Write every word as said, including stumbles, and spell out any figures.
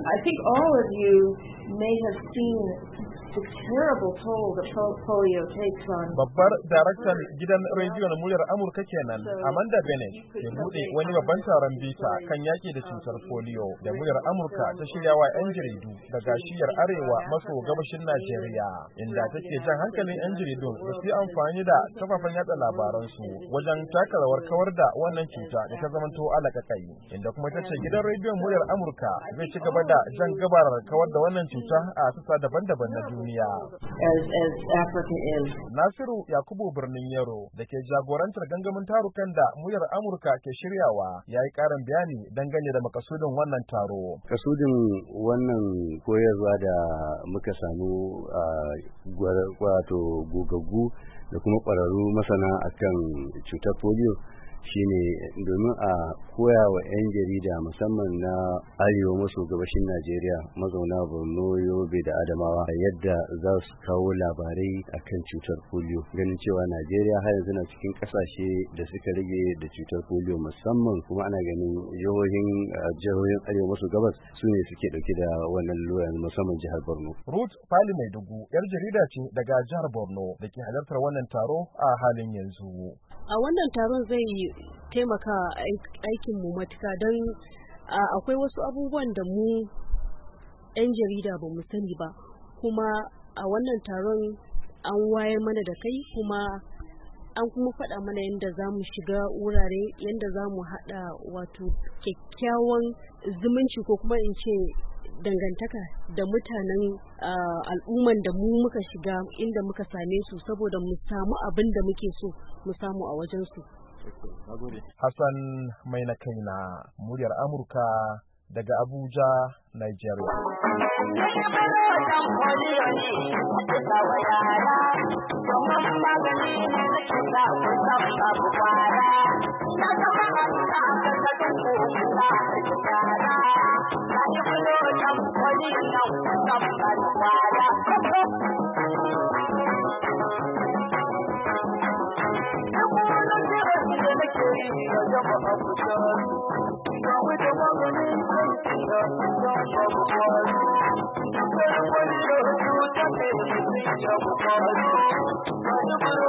I think all of you may have seen the terrible toll that polio takes on. Babbar daraktan gidan rediyon muryar Amurka kenan, Amanda Bennett, ke bude wani babban taron bita kan yaki da cutar polio da muryar Amurka ta shiryawa 'yan jaridu daga shiyar arewa maso gabashin Najeriya, inda take jan hankalin 'yan jaridun da su amfani da kafafen yada labaransu wajen taka rawar kawar da wannan cuta da ta zamanto alakakai, inda kuma ta ce gidan rediyon muryar Amurka zai ci gaba da jan gabarar kawar da wannan cuta a sassa daban-daban na duniya. As, as Africa is. Nasiru Yakubu Birnin Yaro da ke jagorantar gangamin tarukan da muryar Amurka ke shiryawa ya yi ƙarin bayani dangane da makasudin wannan taro. Kasudin wannan koyarwa da muka samu a wato gogaggu da kuma ƙwararru masana akan cutar polio shine domin a koya wa 'yan jarida musamman na arewa maso gabashin Najeriya mazauna Borno, Yobe da Adamawa yadda za su kawo labarai akan cutar polio, ganin cewa Najeriya har yanzu na cikin kasashe da suka rage da cutar polio, musamman kuma ana ganin jihohin jihohin arewa maso gabas su ne suke dauke da wannan lura, musamman jihar Borno. Ruth Pali Maidugu yar jarida ce daga jihar Borno da ke halartar wannan taro a halin yanzu. A wannan taron zai taimaka aikin mu matuka don akwai wasu abubuwan da mu 'yan jarida ba mu sani ba, kuma a wannan taron an wayar mana da kai, kuma an kuma faɗa mana yadda za mu shiga wurare, yadda za mu haɗa wato kyakkyawan zumunci ko kuma in ce dangantaka da mutanen al'umman da mu muka shiga inda muka same su, saboda mu samu abin da muke so mu samu a wajensu. Hassan mai na kaina, muryar Amurka daga Abuja, Nigeria. Thank you.